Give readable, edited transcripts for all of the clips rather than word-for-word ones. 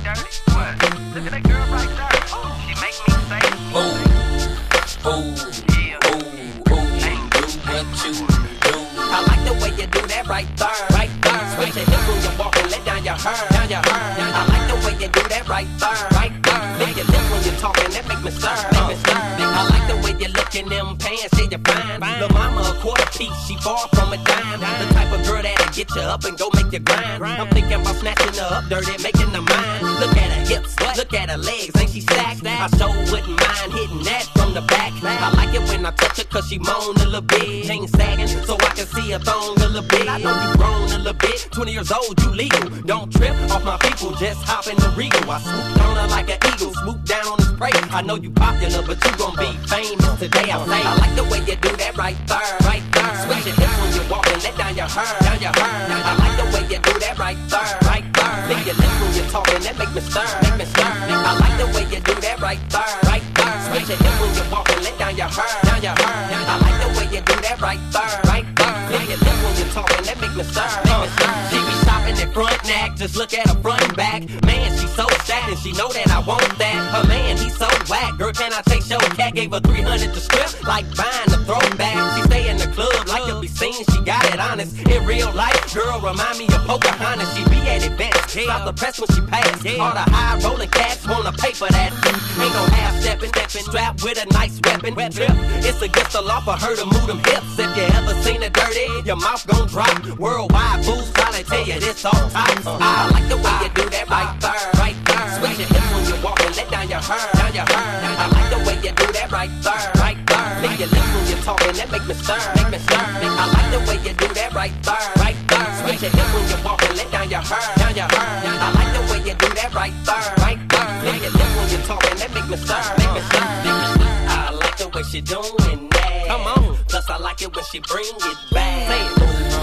dirty. What? Look at that girl right there. She make me say, yeah. Hey, do what you do. I like the way you do that right there, right there. Switch your hips when you walk and let down your hair, down your hair. I like the way you do that right there, right there. Lick your lips when you're talking, that make me stir, make me stir. I like the way you look in them pants, yeah, you're fine. Lil' mama a quarter piece, she far from a dime. The type of girl that'll get you up and go make you grind. I'm thinking about snatching her up dirty, making her mine. Look at her hips, look at her legs, ain't she stacked? I sure wouldn't mind hitting that from the back. I like it when I touch her cause she moan a little bit. Chain sagging so I can see her thong a little bit. I know you grown a little bit, 20 years old, you legal. Don't trip off my people, just hop in the Regal. I swooped on her like an eagle, swoop down on his prey. I know you popular, but you gon' be famous today, I say. I like the way you do that right there, right there. Switch your hips when you walk and let down your hair, down your hair. I like the way you do that right there, right there. Lick your lips when you're talking, that make me stir, make me stir. I like the way you do that right there, right there. Switch your hips when you walk and let down your hair, down your hair. I like the way you do that right there, right there. Lick your lips when you're talking, that make me stir, make me stir. She be shopping at front neck, just look at her front and back. Man, she so sad and she know that I want that. Her man, he so whack. Girl, can I take your cat? Gave her 300 to strip, like buying a throwback. She stay in the club, like to be seen, she got it honest. In real life, girl, remind me of Pocahontas. She be at events, stop the press when she pass. All the high rolling cats wanna pay for that. Ain't no half stepping, strapped with a nice weapon. It's against the law for her to move them hips. If you ever seen it dirty, your mouth gon' drop. Worldwide fools tryna tell you this all time. I like the way you do that right there, right there. Switch your hips when you walk and let down your hair, down your hair. I like the way you do that right there, right there. Lick your lips when you're talking, that make me stir, make me stir. I like the way you do that right there, right there. Switch your hips when you walk and let down your hair, down your hair. I like the way you do that right there, right there. Lick your lips when you're talking, that make me stir, make me stir. I like the way she doing that. Come on. Plus I like it when she bring it back. Say it.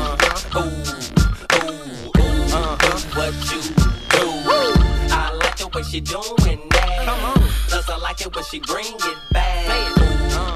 What you do? I like the way she doing that. Come on. Plus I like it when she bring it back. Say it.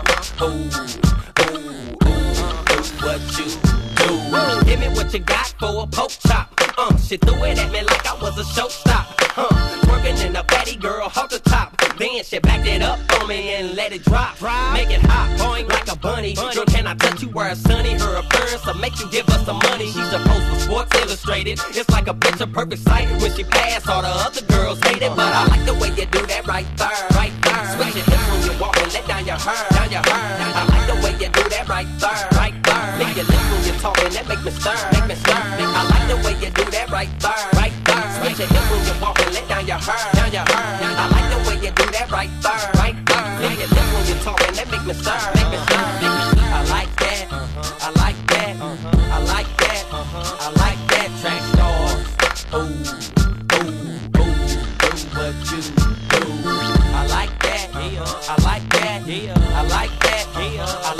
What you do? Give me what you got for a poke chop. She threw it at me like I was a showstop. Twerking in a fatty girl off the top. Then she backed it up on me and let it drop. Make it hot, boing like a bunny. Girl, can I touch you where it's sunny? Her appearance will make you give us some money. She's supposed for Sports Illustrated. It's like a picture perfect sight. When she pass, all the other girls hate it. But I like the way you do that right there, right there. Switch your hips when you walk and let down your hair, down your hair. I like the way you do that right there, right there. Lick your lips when you're talking, that make me stir, make me stir. I like the way you do that right there, right there. Switch your hips when you walk and let down your hair, down your hair. I like the way you do that right there, right there. Lick your lips when you're talking, that make me stir, make me stir. I like that, I like that, I like that, I like that. Track stars, what you do? I like that, I like that, I like that, I like